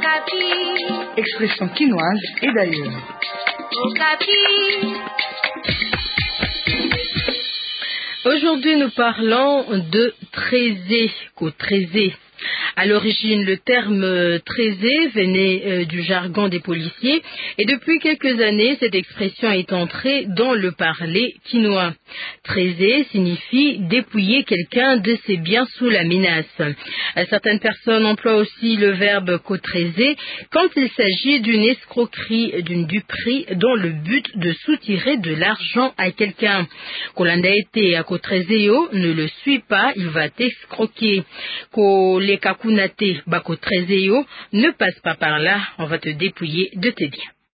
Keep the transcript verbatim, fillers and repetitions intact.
Expression quinoise et d'ailleurs. Aujourd'hui, nous parlons de trésé, co-trésé. À l'origine, le terme trésé venait euh, du jargon des policiers et depuis quelques années, cette expression est entrée dans le parler quinois. Trésé signifie dépouiller quelqu'un de ses biens sous la menace. Certaines personnes emploient aussi le verbe co-trésé quand il s'agit d'une escroquerie, d'une duperie dans le but de soutirer de l'argent à quelqu'un. Kolandaete à co-tréséo ne le suit pas, il va t'escroquer. Ko les kakunate bako tréséo ne passe pas par là, on va te dépouiller de tes biens.